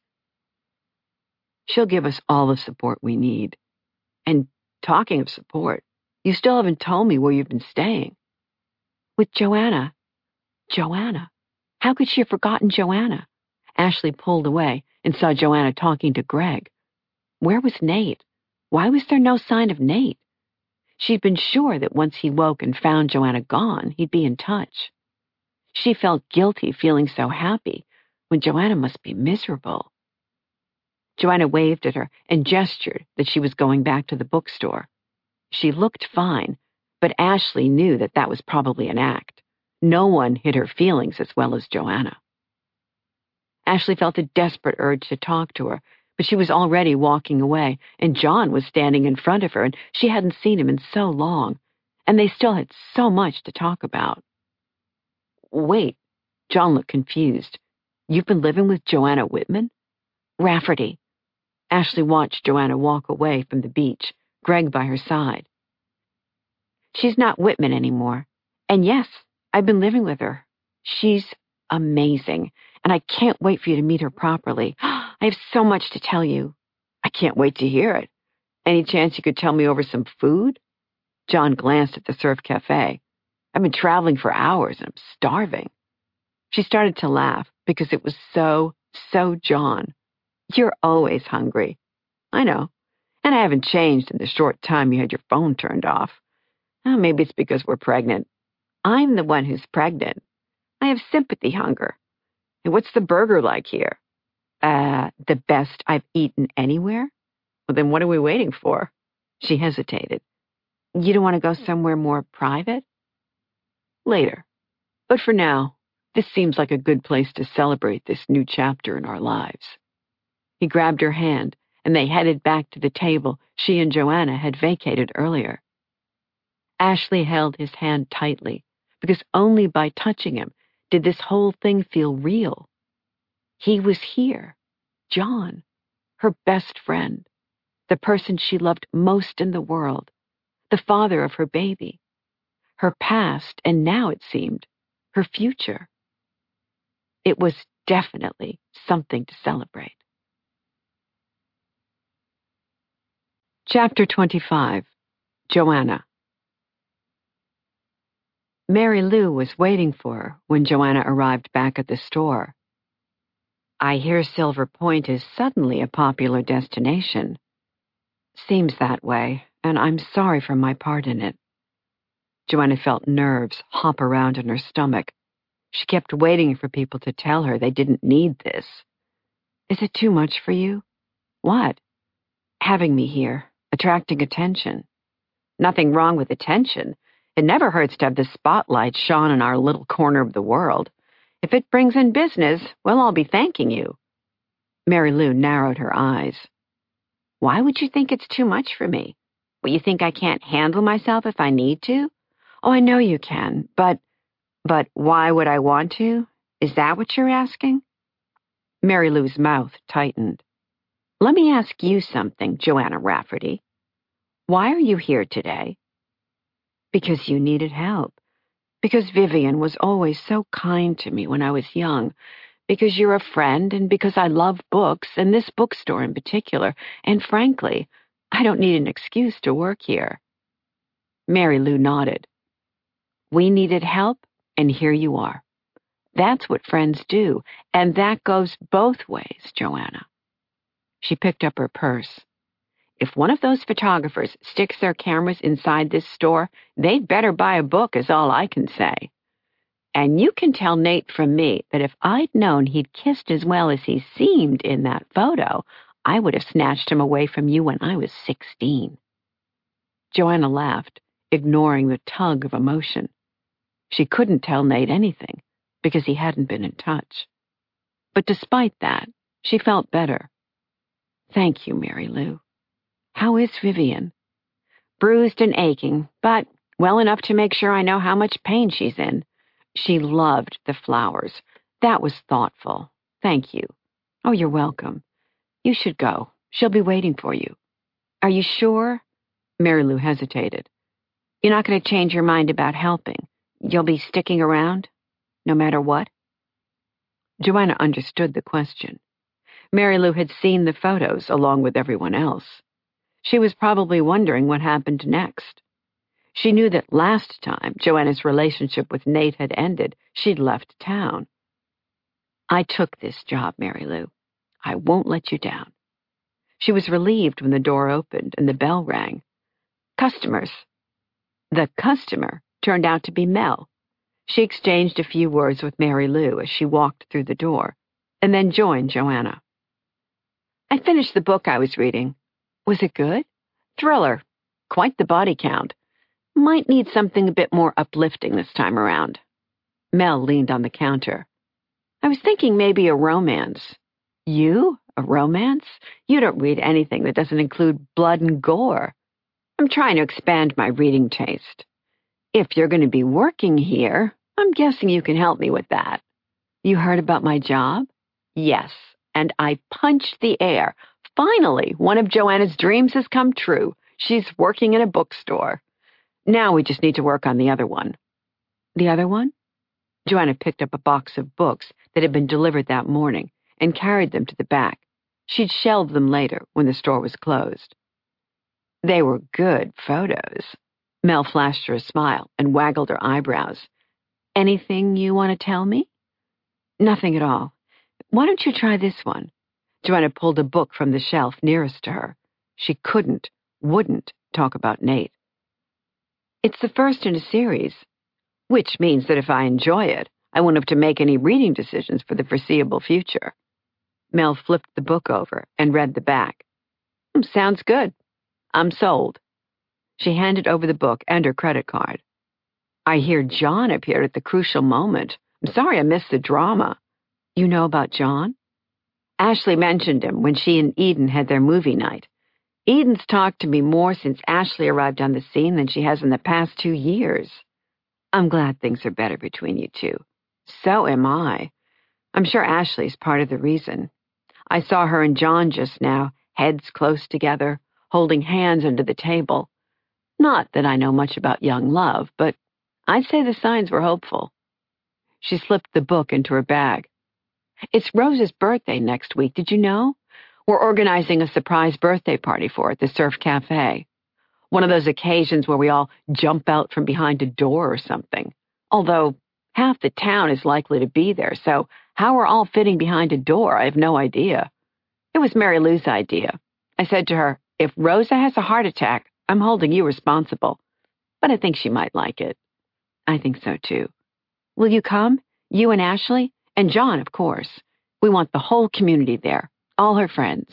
"She'll give us all the support we need. And talking of support, You still haven't told me where you've been staying. With Joanna. Joanna. How could she have forgotten Joanna? Ashley pulled away and saw Joanna talking to Greg. Where was Nate? Why was there no sign of Nate? She'd been sure that once he woke and found Joanna gone, he'd be in touch. She felt guilty feeling so happy when Joanna must be miserable. Joanna waved at her and gestured that she was going back to the bookstore. She looked fine, but Ashley knew that that was probably an act. No one hid her feelings as well as Joanna. Ashley felt a desperate urge to talk to her, but she was already walking away, and John was standing in front of her, and she hadn't seen him in so long, and they still had so much to talk about. Wait, John looked confused. You've been living with Joanna Whitman? Rafferty. Ashley watched Joanna walk away from the beach, Greg by her side. She's not Whitman anymore. And yes, I've been living with her. She's amazing, and I can't wait for you to meet her properly. I have so much to tell you. I can't wait to hear it. Any chance you could tell me over some food? John glanced at the surf cafe. I've been traveling for hours, and I'm starving. She started to laugh because it was so, so John. You're always hungry. I know. And I haven't changed in the short time you had your phone turned off. Oh, maybe it's because we're pregnant. I'm the one who's pregnant. I have sympathy hunger. And what's the burger like here? Uh, the best I've eaten anywhere? Well, then what are we waiting for? She hesitated. You don't want to go somewhere more private? Later. But for now, this seems like a good place to celebrate this new chapter in our lives. He grabbed her hand, and they headed back to the table she and Joanna had vacated earlier. Ashley held his hand tightly, because only by touching him did this whole thing feel real. He was here, John, her best friend, the person she loved most in the world, the father of her baby, her past, and now, it seemed, her future. It was definitely something to celebrate. Chapter twenty-five. Joanna. Mary Lou was waiting for her when Joanna arrived back at the store. I hear Silver Point is suddenly a popular destination. Seems that way, and I'm sorry for my part in it. Joanna felt nerves hop around in her stomach. She kept waiting for people to tell her they didn't need this. Is it too much for you? What? Having me here, attracting attention. Nothing wrong with attention. It never hurts to have the spotlight shone on our little corner of the world. If it brings in business, well, I'll be thanking you. Mary Lou narrowed her eyes. Why would you think it's too much for me? Well, you think I can't handle myself if I need to? Oh, I know you can, but... But why would I want to? Is that what you're asking? Mary Lou's mouth tightened. Let me ask you something, Joanna Rafferty. Why are you here today? Because you needed help. Because Vivian was always so kind to me when I was young. Because you're a friend, and because I love books, and this bookstore in particular, and frankly, I don't need an excuse to work here. Mary Lou nodded. We needed help, and here you are. That's what friends do, and that goes both ways, Joanna. She picked up her purse. If one of those photographers sticks their cameras inside this store, they'd better buy a book, is all I can say. And you can tell Nate from me that if I'd known he'd kissed as well as he seemed in that photo, I would have snatched him away from you when I was sixteen. Joanna laughed, ignoring the tug of emotion. She couldn't tell Nate anything, because he hadn't been in touch. But despite that, she felt better. Thank you, Mary Lou. How is Vivian? Bruised and aching, but well enough to make sure I know how much pain she's in. She loved the flowers. That was thoughtful. Thank you. Oh, you're welcome. You should go. She'll be waiting for you. Are you sure? Mary Lou hesitated. You're not going to change your mind about helping. You'll be sticking around, no matter what? Joanna understood the question. Mary Lou had seen the photos along with everyone else. She was probably wondering what happened next. She knew that last time Joanna's relationship with Nate had ended, she'd left town. I took this job, Mary Lou. I won't let you down. She was relieved when the door opened and the bell rang. Customers. The customer turned out to be Mel. She exchanged a few words with Mary Lou as she walked through the door, and then joined Joanna. I finished the book I was reading. Was it good? Thriller. Quite the body count. Might need something a bit more uplifting this time around. Mel leaned on the counter. I was thinking maybe a romance. You? A romance? You don't read anything that doesn't include blood and gore. I'm trying to expand my reading taste. If you're going to be working here, I'm guessing you can help me with that. You heard about my job? Yes, and I punched the air. Finally, one of Joanna's dreams has come true. She's working in a bookstore. Now we just need to work on the other one. The other one? Joanna picked up a box of books that had been delivered that morning and carried them to the back. She'd shelve them later when the store was closed. They were good photos. Mel flashed her a smile and waggled her eyebrows. Anything you want to tell me? Nothing at all. Why don't you try this one? Joanna pulled a book from the shelf nearest to her. She couldn't, wouldn't talk about Nate. It's the first in a series, which means that if I enjoy it, I won't have to make any reading decisions for the foreseeable future. Mel flipped the book over and read the back. Sounds good. I'm sold. She handed over the book and her credit card. I hear John appeared at the crucial moment. I'm sorry I missed the drama. You know about John? Ashley mentioned him when she and Eden had their movie night. Eden's talked to me more since Ashley arrived on the scene than she has in the past two years. I'm glad things are better between you two. So am I. I'm sure Ashley's part of the reason. I saw her and John just now, heads close together, holding hands under the table. Not that I know much about young love, but I'd say the signs were hopeful. She slipped the book into her bag. It's Rose's birthday next week, did you know? We're organizing a surprise birthday party for her at the Surf Cafe. One of those occasions where we all jump out from behind a door or something. Although half the town is likely to be there, so how we're all fitting behind a door, I have no idea. It was Mary Lou's idea. I said to her, if Rosa has a heart attack, I'm holding you responsible. But I think she might like it. I think so, too. Will you come? You and Ashley? And John, of course. We want the whole community there, all her friends.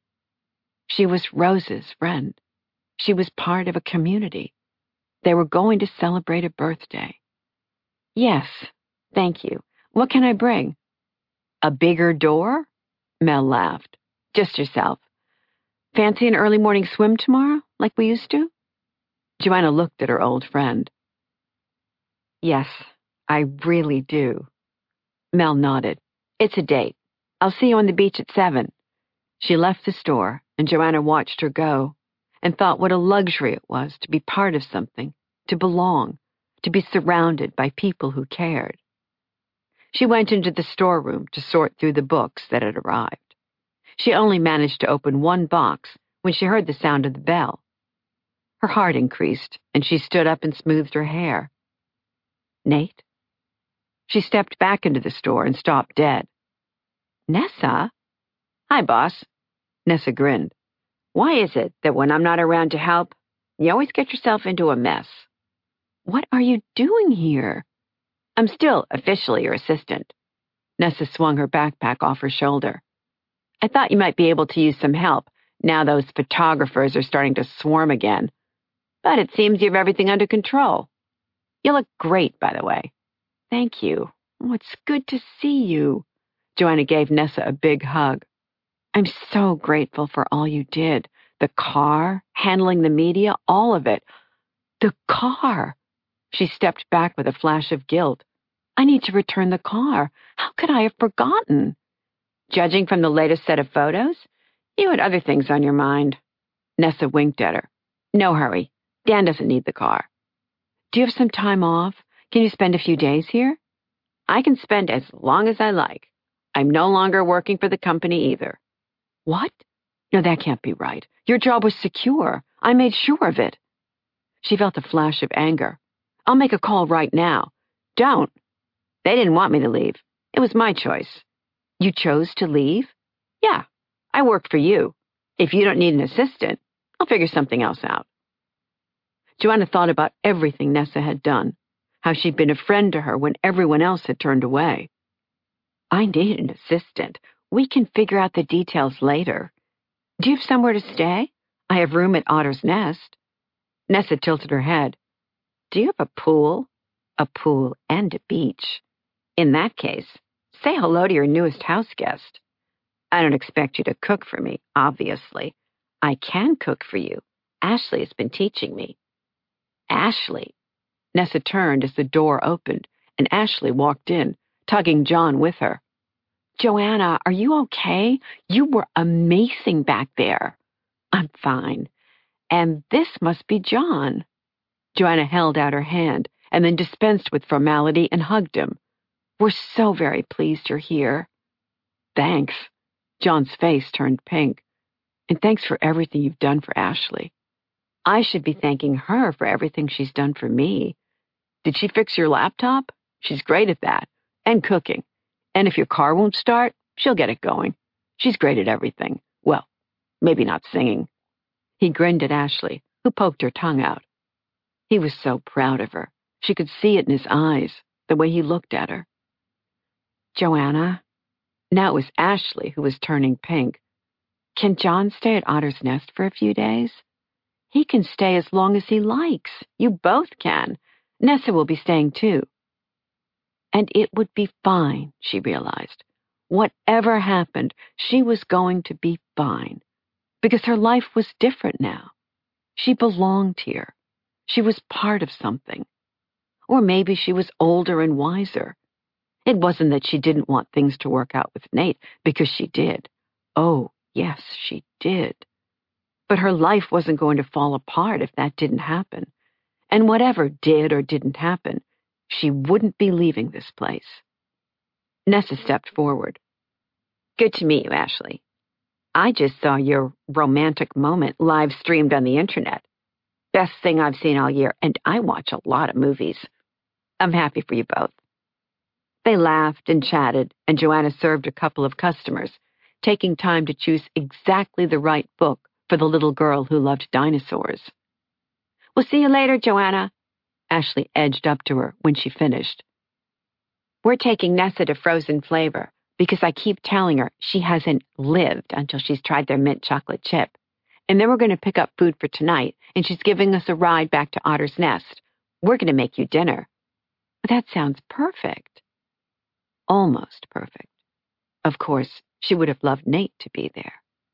She was Rose's friend. She was part of a community. They were going to celebrate a birthday. Yes, thank you. What can I bring? A bigger door? Mel laughed. Just yourself. Fancy an early morning swim tomorrow, like we used to? Joanna looked at her old friend. Yes, I really do. Mel nodded. It's a date. I'll see you on the beach at seven. She left the store, and Joanna watched her go, and thought what a luxury it was to be part of something, to belong, to be surrounded by people who cared. She went into the storeroom to sort through the books that had arrived. She only managed to open one box when she heard the sound of the bell. Her heart increased, and she stood up and smoothed her hair. Nate? She stepped back into the store and stopped dead. Nessa? Hi, boss. Nessa grinned. Why is it that when I'm not around to help, you always get yourself into a mess? What are you doing here? I'm still officially your assistant. Nessa swung her backpack off her shoulder. I thought you might be able to use some help now those photographers are starting to swarm again. But it seems you have everything under control. You look great, by the way. Thank you. Oh, it's good to see you. Joanna gave Nessa a big hug. I'm so grateful for all you did. The car, handling the media, all of it. The car. She stepped back with a flash of guilt. I need to return the car. How could I have forgotten? Judging from the latest set of photos, you had other things on your mind. Nessa winked at her. No hurry. Dan doesn't need the car. Do you have some time off? Can you spend a few days here? I can spend as long as I like. I'm no longer working for the company either. What? No, that can't be right. Your job was secure. I made sure of it. She felt a flash of anger. I'll make a call right now. Don't. They didn't want me to leave. It was my choice. You chose to leave? Yeah, I work for you. If you don't need an assistant, I'll figure something else out. Joanna thought about everything Nessa had done, how she'd been a friend to her when everyone else had turned away. I need an assistant. We can figure out the details later. Do you have somewhere to stay? I have room at Otter's Nest. Nessa tilted her head. Do you have a pool? A pool and a beach. In that case, say hello to your newest house guest. I don't expect you to cook for me, obviously. I can cook for you. Ashley has been teaching me. Ashley. Nessa turned as the door opened, and Ashley walked in, tugging John with her. Joanna, are you okay? You were amazing back there. I'm fine. And this must be John. Joanna held out her hand and then dispensed with formality and hugged him. We're so very pleased you're here. Thanks. John's face turned pink. And thanks for everything you've done for Ashley. I should be thanking her for everything she's done for me. Did she fix your laptop? She's great at that. And cooking. And if your car won't start, she'll get it going. She's great at everything. Well, maybe not singing. He grinned at Ashley, who poked her tongue out. He was so proud of her. She could see it in his eyes, the way he looked at her. Joanna. Now it was Ashley who was turning pink. Can John stay at Otter's Nest for a few days? He can stay as long as he likes. You both can. Nessa will be staying too. And it would be fine, she realized. Whatever happened, she was going to be fine. Because her life was different now. She belonged here. She was part of something. Or maybe she was older and wiser. It wasn't that she didn't want things to work out with Nate, because she did. Oh, yes, she did. But her life wasn't going to fall apart if that didn't happen. And whatever did or didn't happen, she wouldn't be leaving this place. Nessa stepped forward. Good to meet you, Ashley. I just saw your romantic moment live streamed on the internet. Best thing I've seen all year, and I watch a lot of movies. I'm happy for you both. They laughed and chatted, and Joanna served a couple of customers, taking time to choose exactly the right book for the little girl who loved dinosaurs. We'll see you later, Joanna. Ashley edged up to her when she finished. We're taking Nessa to Frozen Flavor because I keep telling her she hasn't lived until she's tried their mint chocolate chip. And then we're going to pick up food for tonight, and she's giving us a ride back to Otter's Nest. We're going to make you dinner. That sounds perfect. Almost perfect. Of course, she would have loved Nate to be there.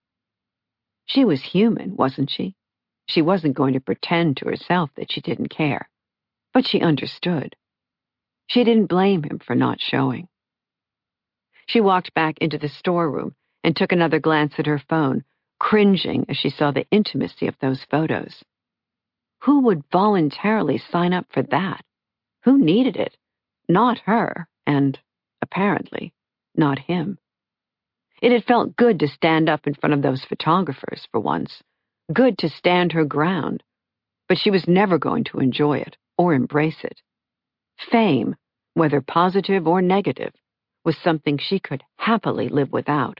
She was human, wasn't she? She wasn't going to pretend to herself that she didn't care. But she understood. She didn't blame him for not showing. She walked back into the storeroom and took another glance at her phone, cringing as she saw the intimacy of those photos. Who would voluntarily sign up for that? Who needed it? Not her, and, apparently, not him. It had felt good to stand up in front of those photographers for once, good to stand her ground, but she was never going to enjoy it or embrace it. Fame, whether positive or negative, was something she could happily live without.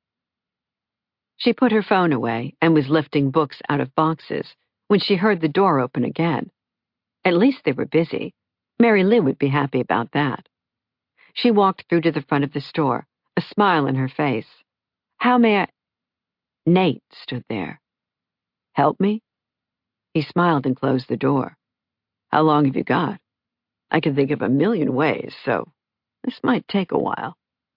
She put her phone away and was lifting books out of boxes when she heard the door open again. At least they were busy. Mary Lou would be happy about that. She walked through to the front of the store, a smile on her face. How may I... Nate stood there. Help me? He smiled and closed the door. How long have you got? I can think of a million ways, so this might take a while.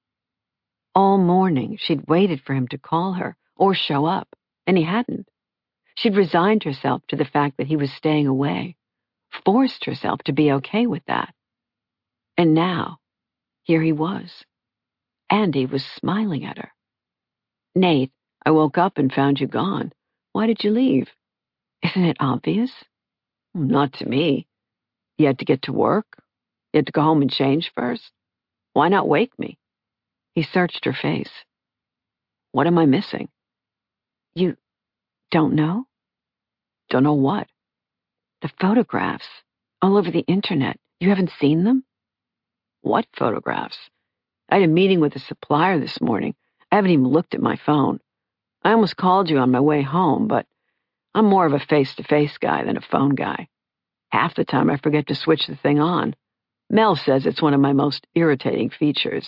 All morning, she'd waited for him to call her or show up, and he hadn't. She'd resigned herself to the fact that he was staying away, forced herself to be okay with that. And now, here he was. And he was smiling at her. Nate, I woke up and found you gone. Why did you leave? Isn't it obvious? Not to me. You had to get to work? You had to go home and change first? Why not wake me? He searched her face. What am I missing? You don't know? Don't know what? The photographs, all over the internet. You haven't seen them? What photographs? I had a meeting with a supplier this morning. I haven't even looked at my phone. I almost called you on my way home, but I'm more of a face-to-face guy than a phone guy. Half the time I forget to switch the thing on. Mel says it's one of my most irritating features.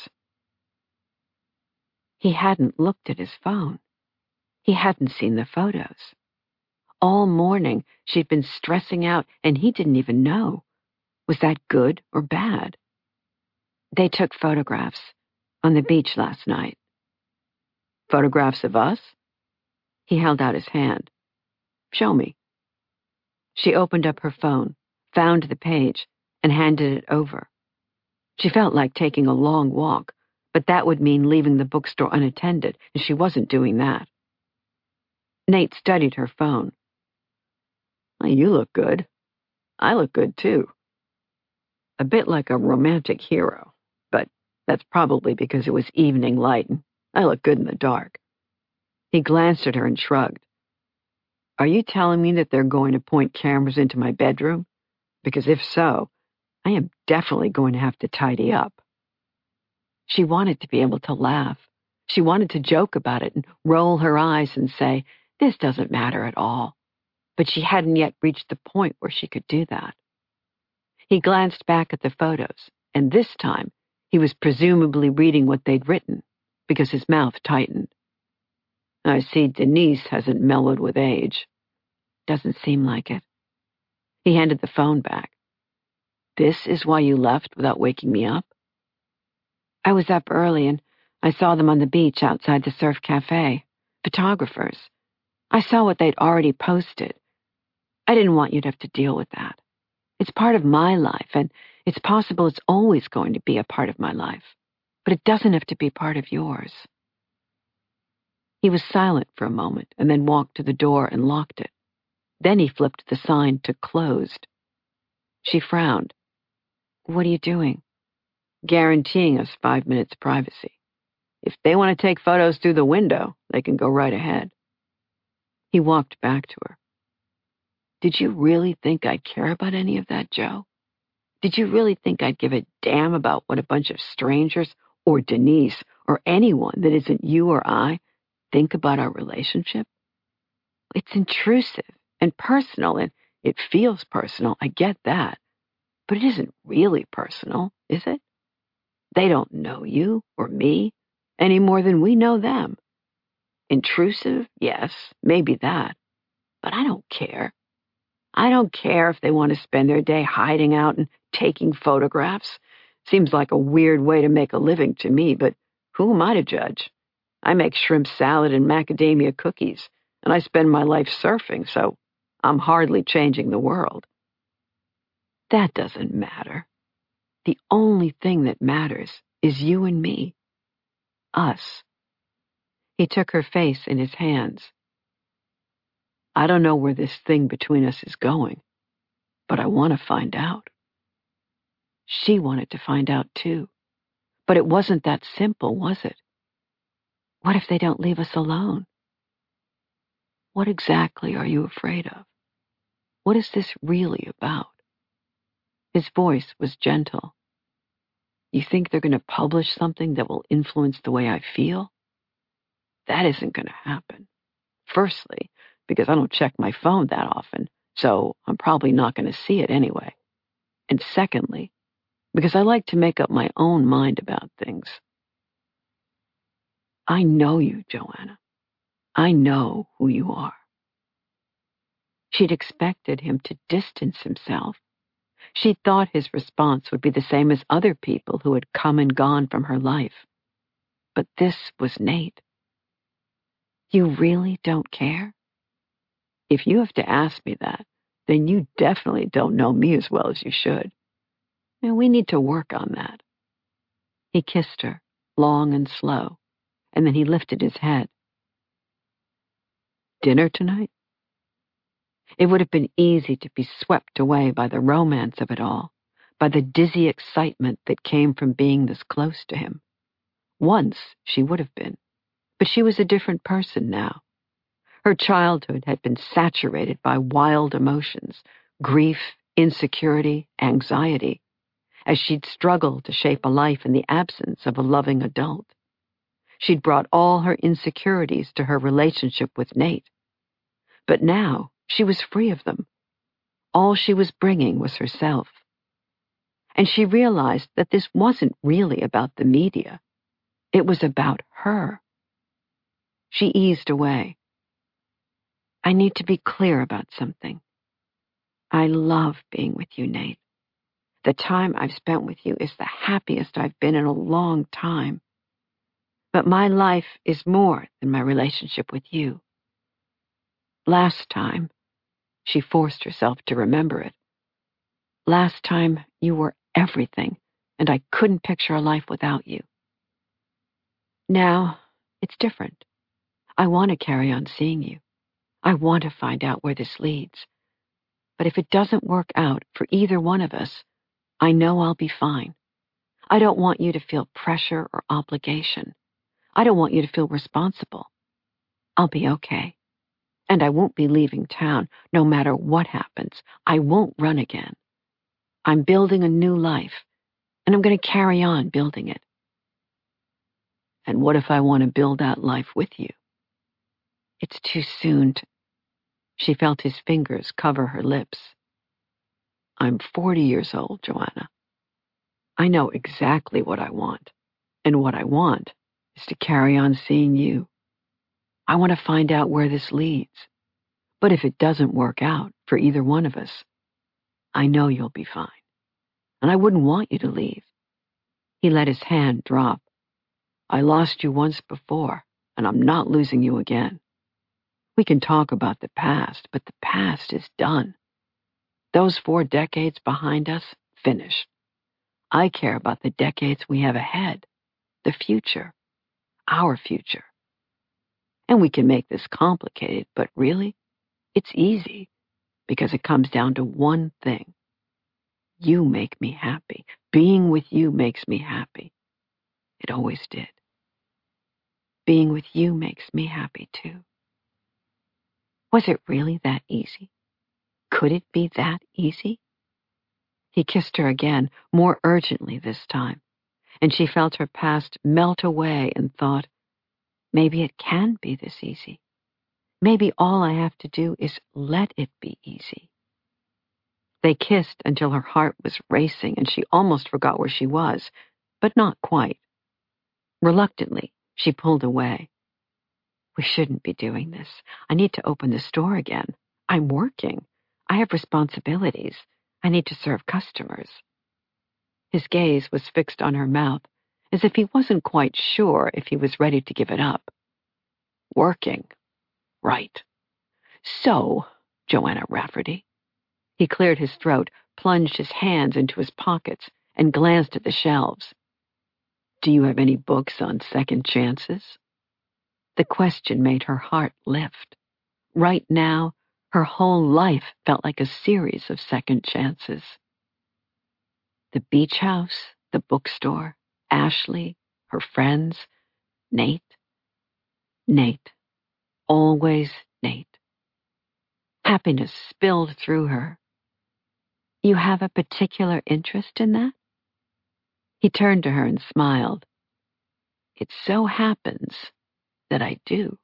He hadn't looked at his phone. He hadn't seen the photos. All morning she'd been stressing out, and he didn't even know. Was that good or bad? They took photographs on the beach last night. Photographs of us? He held out his hand. Show me. She opened up her phone, found the page, and handed it over. She felt like taking a long walk, but that would mean leaving the bookstore unattended, and she wasn't doing that. Nate studied her phone. Well, you look good. I look good, too. A bit like a romantic hero, but that's probably because it was evening light and I look good in the dark. He glanced at her and shrugged. Are you telling me that they're going to point cameras into my bedroom? Because if so, I am definitely going to have to tidy up. She wanted to be able to laugh. She wanted to joke about it and roll her eyes and say, this doesn't matter at all. But she hadn't yet reached the point where she could do that. He glanced back at the photos, and this time he was presumably reading what they'd written, because his mouth tightened. I see Denise hasn't mellowed with age. Doesn't seem like it. He handed the phone back. This is why you left without waking me up? I was up early and I saw them on the beach outside the surf cafe. Photographers. I saw what they'd already posted. I didn't want you to have to deal with that. It's part of my life, and it's possible it's always going to be a part of my life. But it doesn't have to be part of yours. He was silent for a moment and then walked to the door and locked it. Then he flipped the sign to closed. She frowned. What are you doing? Guaranteeing us five minutes privacy. If they want to take photos through the window, they can go right ahead. He walked back to her. Did you really think I'd care about any of that, Joe? Did you really think I'd give a damn about what a bunch of strangers, or Denise, or anyone that isn't you or I, think about our relationship? It's intrusive and personal, and it feels personal, I get that. But it isn't really personal, is it? They don't know you or me any more than we know them. Intrusive, yes, maybe that. But I don't care. I don't care if they want to spend their day hiding out and taking photographs. Seems like a weird way to make a living to me, but who am I to judge? I make shrimp salad and macadamia cookies, and I spend my life surfing, so I'm hardly changing the world. That doesn't matter. The only thing that matters is you and me. Us. He took her face in his hands. I don't know where this thing between us is going, but I want to find out. She wanted to find out too, but it wasn't that simple, was it? What if they don't leave us alone? What exactly are you afraid of? What is this really about? His voice was gentle. You think they're going to publish something that will influence the way I feel? That isn't going to happen. Firstly, because I don't check my phone that often, so I'm probably not going to see it anyway. And secondly, because I like to make up my own mind about things. I know you, Joanna. I know who you are. She'd expected him to distance himself. She'd thought his response would be the same as other people who had come and gone from her life. But this was Nate. You really don't care? If you have to ask me that, then you definitely don't know me as well as you should. And we need to work on that. He kissed her, long and slow, and then he lifted his head. Dinner tonight? It would have been easy to be swept away by the romance of it all, by the dizzy excitement that came from being this close to him. Once she would have been, but she was a different person now. Her childhood had been saturated by wild emotions, grief, insecurity, anxiety, as she'd struggled to shape a life in the absence of a loving adult. She'd brought all her insecurities to her relationship with Nate. But now she was free of them. All she was bringing was herself. And she realized that this wasn't really about the media. It was about her. She eased away. I need to be clear about something. I love being with you, Nate. The time I've spent with you is the happiest I've been in a long time. But my life is more than my relationship with you. Last time, she forced herself to remember it. Last time, you were everything, and I couldn't picture a life without you. Now, it's different. I want to carry on seeing you. I want to find out where this leads. But if it doesn't work out for either one of us, I know I'll be fine. I don't want you to feel pressure or obligation. I don't want you to feel responsible. I'll be okay. And I won't be leaving town no matter what happens. I won't run again. I'm building a new life, and I'm going to carry on building it. And what if I want to build that life with you? It's too soon to... She felt his fingers cover her lips. I'm forty years old, Joanna. I know exactly what I want, and what I want is to carry on seeing you. I want to find out where this leads. But if it doesn't work out for either one of us, I know you'll be fine. And I wouldn't want you to leave. He let his hand drop. I lost you once before, and I'm not losing you again. We can talk about the past, but the past is done. Those four decades behind us, finished. I care about the decades we have ahead, the future, our future. And we can make this complicated, but really, it's easy, because it comes down to one thing. You make me happy. Being with you makes me happy. It always did. Being with you makes me happy, too. Was it really that easy? Could it be that easy? He kissed her again, more urgently this time, and she felt her past melt away and thought, maybe it can be this easy. Maybe all I have to do is let it be easy. They kissed until her heart was racing and she almost forgot where she was, but not quite. Reluctantly, she pulled away. We shouldn't be doing this. I need to open the store again. I'm working. I have responsibilities. I need to serve customers. His gaze was fixed on her mouth, as if he wasn't quite sure if he was ready to give it up. Working. Right. So, Joanna Rafferty. He cleared his throat, plunged his hands into his pockets, and glanced at the shelves. Do you have any books on second chances? The question made her heart lift. Right now, her whole life felt like a series of second chances. The beach house, the bookstore, Ashley, her friends, Nate. Nate. Always Nate. Happiness spilled through her. You have a particular interest in that? He turned to her and smiled. It so happens that I do.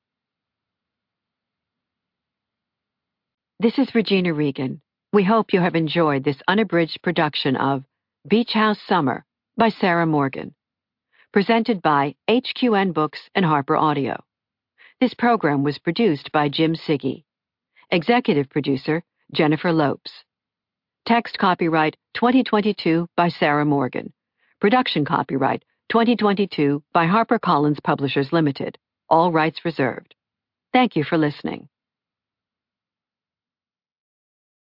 This is Regina Regan. We hope you have enjoyed this unabridged production of Beach House Summer by Sarah Morgan, presented by H Q N Books and Harper Audio. This program was produced by Jim Siggy. Executive producer, Jennifer Lopes. Text copyright twenty twenty-two by Sarah Morgan. Production copyright twenty twenty-two by HarperCollins Publishers Limited. All rights reserved. Thank you for listening.